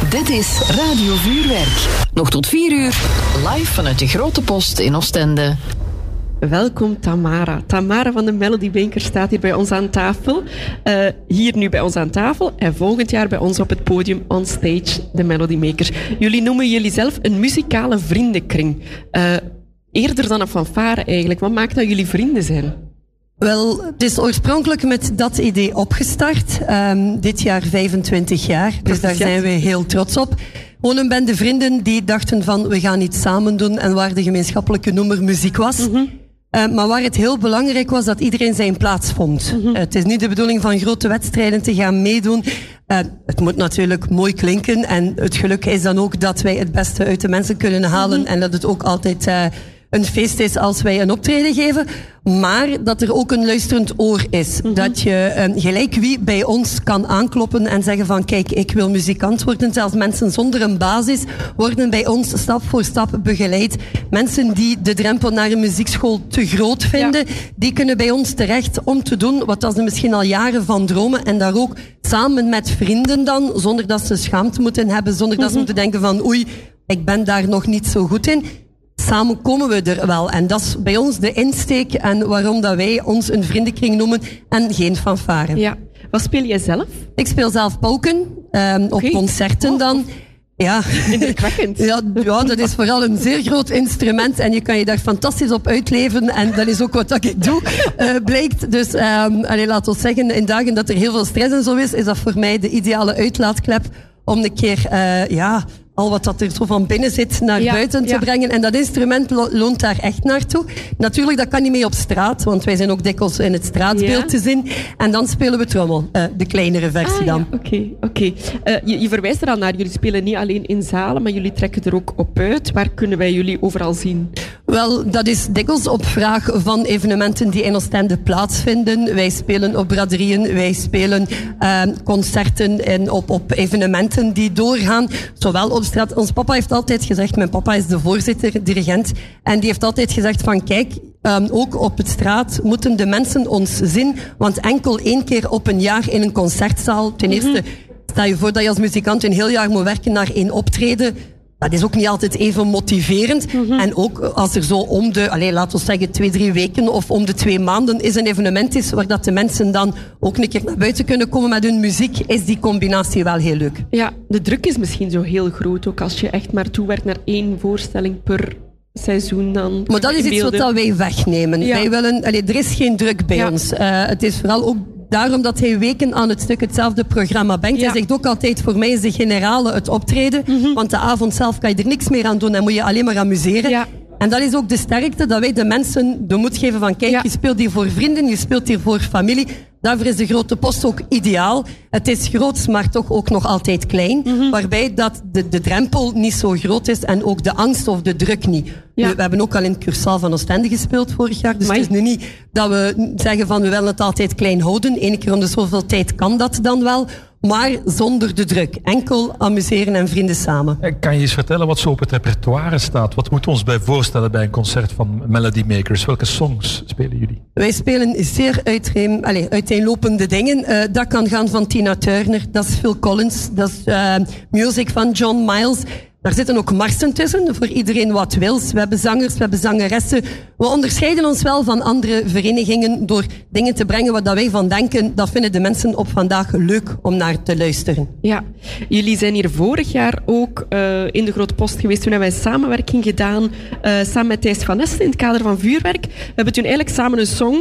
Dit is Radio Vuurwerk. Nog tot 4 uur, live vanuit de Grote Post in Oostende. Welkom Tamara. Tamara van de Melody Maker staat hier bij ons aan tafel. Hier nu bij ons aan tafel en volgend jaar bij ons op het podium on stage, de Melody Makers. Jullie noemen jullie zelf een muzikale vriendenkring. Eerder dan een fanfare eigenlijk. Wat maakt dat jullie vrienden zijn? Wel, het is oorspronkelijk met dat idee opgestart. Dit jaar 25 jaar. Dus daar zijn we heel trots op. Gewoon een bende vrienden die dachten van we gaan iets samen doen en waar de gemeenschappelijke noemer muziek was. Mm-hmm. Maar waar het heel belangrijk was dat iedereen zijn plaats vond. Mm-hmm. Het is niet de bedoeling van grote wedstrijden te gaan meedoen. Het moet natuurlijk mooi klinken en het geluk is dan ook dat wij het beste uit de mensen kunnen halen. Mm-hmm. En dat het ook altijd een feest is als wij een optreden geven. Maar dat er ook een luisterend oor is. Mm-hmm. Dat je gelijk wie bij ons kan aankloppen en zeggen van kijk, ik wil muzikant worden. Zelfs mensen zonder een basis worden bij ons stap voor stap begeleid. Mensen die de drempel naar een muziekschool te groot vinden, die kunnen bij ons terecht om te doen wat ze misschien al jaren van dromen. En daar ook samen met vrienden dan, zonder dat ze schaamte moeten hebben, zonder dat ze moeten denken van oei, ik ben daar nog niet zo goed in. Samen komen we er wel. En dat is bij ons de insteek en waarom dat wij ons een vriendenkring noemen en geen fanfare. Ja. Wat speel jij zelf? Ik speel zelf pauken, op concerten dan. Ja. Indrukwekkend. Ja, dat is vooral een zeer groot instrument en je kan je daar fantastisch op uitleven en dat is ook wat ik doe, blijkt. Dus laten we zeggen, in dagen dat er heel veel stress en zo is dat voor mij de ideale uitlaatklep om een keer, al wat dat er zo van binnen zit naar buiten te brengen. En dat instrument loont daar echt naartoe. Natuurlijk, dat kan niet mee op straat, want wij zijn ook dikwijls in het straatbeeld te zien. En dan spelen we trommel, de kleinere versie dan. Oké. Je verwijst er al naar, jullie spelen niet alleen in zalen, maar jullie trekken er ook op uit. Waar kunnen wij jullie overal zien? Wel, dat is dikwijls op vraag van evenementen die in Oostende plaatsvinden. Wij spelen op braderieën, wij spelen concerten en op evenementen die doorgaan. Zowel op straat. Ons papa heeft altijd gezegd, mijn papa is de voorzitter, dirigent, en die heeft altijd gezegd van kijk, ook op het straat moeten de mensen ons zien, want enkel 1 keer op een jaar in een concertzaal, ten eerste, stel je voor dat je als muzikant een heel jaar moet werken naar 1 optreden. Dat is ook niet altijd even motiverend. Mm-hmm. En ook als er zo om de, laten we zeggen 2-3 weken of om de 2 maanden is een evenement is waar dat de mensen dan ook een keer naar buiten kunnen komen met hun muziek, is die combinatie wel heel leuk. Ja, de druk is misschien zo heel groot, ook als je echt maar toewerkt naar 1 voorstelling per seizoen dan. Maar dat is iets wat wij wegnemen. Ja. Wij willen, er is geen druk bij ons. Het is vooral ook daarom dat hij weken aan het stuk hetzelfde programma brengt. Hij zegt ook altijd, voor mij is de generale het optreden. Mm-hmm. Want de avond zelf kan je er niks meer aan doen en moet je alleen maar amuseren. Ja. En dat is ook de sterkte, dat wij de mensen de moed geven van kijk, je speelt hier voor vrienden, je speelt hier voor familie. Daarvoor is de Grote Post ook ideaal. Het is groots, maar toch ook nog altijd klein. Mm-hmm. Waarbij dat de drempel niet zo groot is en ook de angst of de druk niet. Ja. We hebben ook al in het Cursaal van Oostende gespeeld vorig jaar. Dus het is nu niet dat we zeggen van we willen het altijd klein houden. 1 keer om de zoveel tijd kan dat dan wel. Maar zonder de druk. Enkel amuseren en vrienden samen. Kan je eens vertellen wat zo op het repertoire staat? Wat moeten we ons bij voorstellen bij een concert van Melody Makers? Welke songs spelen jullie? Wij spelen zeer uiteenlopende dingen. Dat kan gaan van Tina Turner, dat is Phil Collins, dat is music van John Miles. Daar zitten ook marsen tussen, voor iedereen wat wils. We hebben zangers, we hebben zangeressen. We onderscheiden ons wel van andere verenigingen door dingen te brengen waar wij van denken, dat vinden de mensen op vandaag leuk om naar te luisteren. Ja, jullie zijn hier vorig jaar ook in de Grote Post geweest. Toen hebben wij samenwerking gedaan, samen met Thijs van Esten in het kader van Vuurwerk. We hebben toen eigenlijk samen een song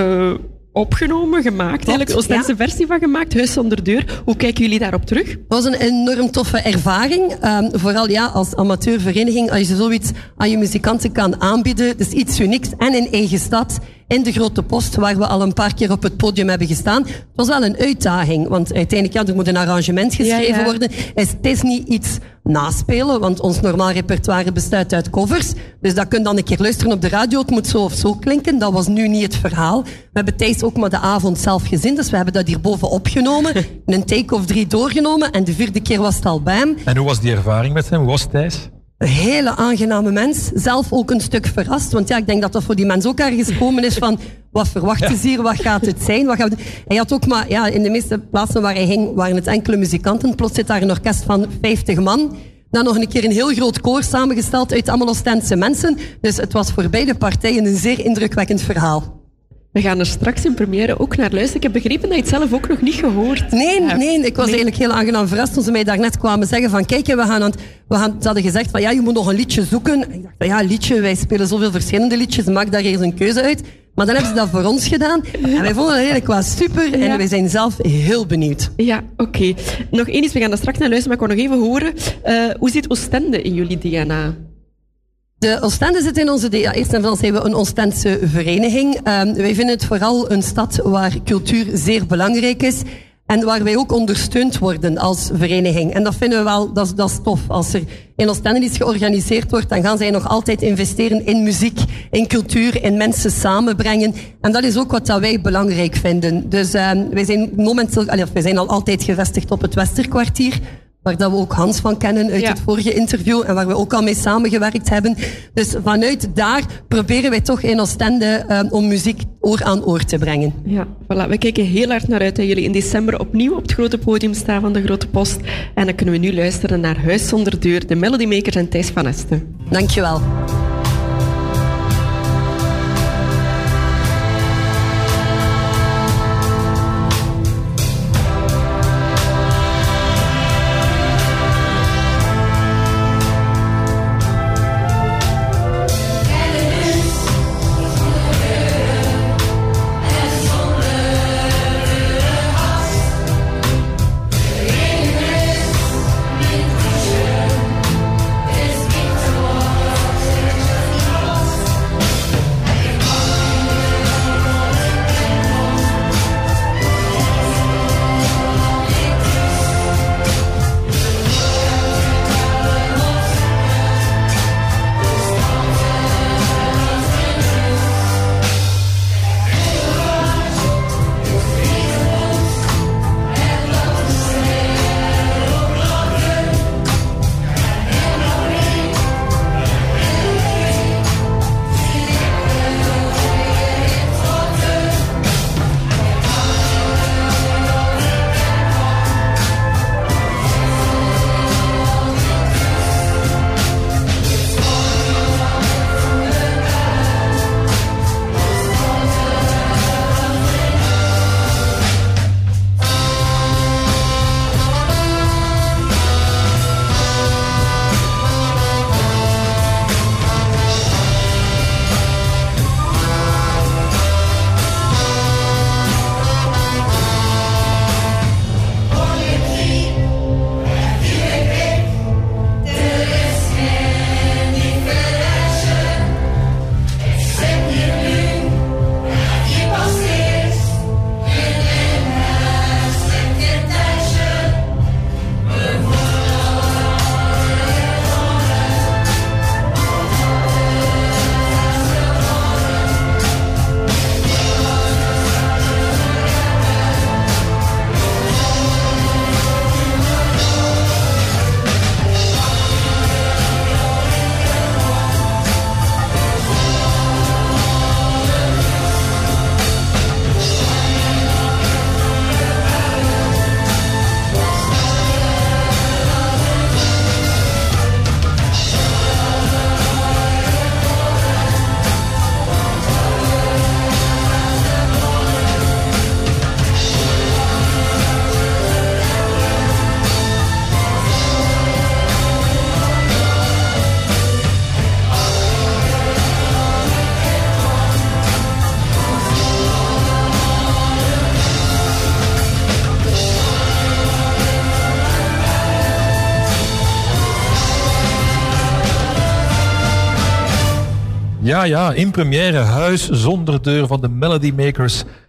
opgenomen, gemaakt. Eigenlijk een Oostense versie van gemaakt, Huis zonder deur. Hoe kijken jullie daarop terug? Het was een enorm toffe ervaring. Vooral als amateurvereniging, als je zoiets aan je muzikanten kan aanbieden. Het is iets unieks en in eigen stad. In de Grote Post, waar we al een paar keer op het podium hebben gestaan. Het was wel een uitdaging, want uiteindelijk, er moet een arrangement geschreven worden. Het is niet iets naspelen, want ons normaal repertoire bestaat uit covers. Dus dat kun je dan een keer luisteren op de radio, het moet zo of zo klinken. Dat was nu niet het verhaal. We hebben Thijs ook maar de avond zelf gezien, dus we hebben dat hierboven opgenomen. Een take of 3 doorgenomen en de 4e keer was het al bij hem. En hoe was die ervaring met hem? Hoe was Thijs? Een hele aangename mens. Zelf ook een stuk verrast. Want ik denk dat dat voor die mens ook ergens gekomen is van Wat verwachten ze hier? Wat gaat het zijn? Wat gaan we doen? Hij had ook maar, in de meeste plaatsen waar hij ging, waren het enkele muzikanten. Plots zit daar een orkest van 50 man. Dan nog een keer een heel groot koor samengesteld uit allemaal Oostense mensen. Dus het was voor beide partijen een zeer indrukwekkend verhaal. We gaan er straks in première ook naar luisteren. Ik heb begrepen dat je het zelf ook nog niet gehoord hebt. Nee, ik was eigenlijk heel aangenaam verrast toen ze mij daarnet kwamen zeggen van kijk, ze hadden gezegd van je moet nog een liedje zoeken. Ik dacht van liedje, wij spelen zoveel verschillende liedjes, maak daar eens een keuze uit. Maar dan hebben ze dat voor ons gedaan. En wij vonden het eigenlijk wel super en wij zijn zelf heel benieuwd. Ja, oké. Nog één iets, we gaan er straks naar luisteren, maar ik wil nog even horen. Hoe zit Oostende in jullie DNA? De Oostende zit in onze DNA. Eerst en vooral zijn we een Oostense vereniging. Wij vinden het vooral een stad waar cultuur zeer belangrijk is. En waar wij ook ondersteund worden als vereniging. En dat vinden we wel, dat is tof. Als er in Oostende iets georganiseerd wordt, dan gaan zij nog altijd investeren in muziek, in cultuur, in mensen samenbrengen. En dat is ook wat dat wij belangrijk vinden. Dus wij zijn al altijd gevestigd op het Westerkwartier. Waar dat we ook Hans van kennen uit het vorige interview en waar we ook al mee samengewerkt hebben. Dus vanuit daar proberen wij toch in Oostende om muziek oor aan oor te brengen. Ja, voilà. We kijken heel hard naar uit dat jullie in december opnieuw op het grote podium staan van de Grote Post. En dan kunnen we nu luisteren naar Huis zonder deur, de Melody Makers en Thijs van Esten. Dankjewel. Ja, in première Huis zonder deur van de Melody Makers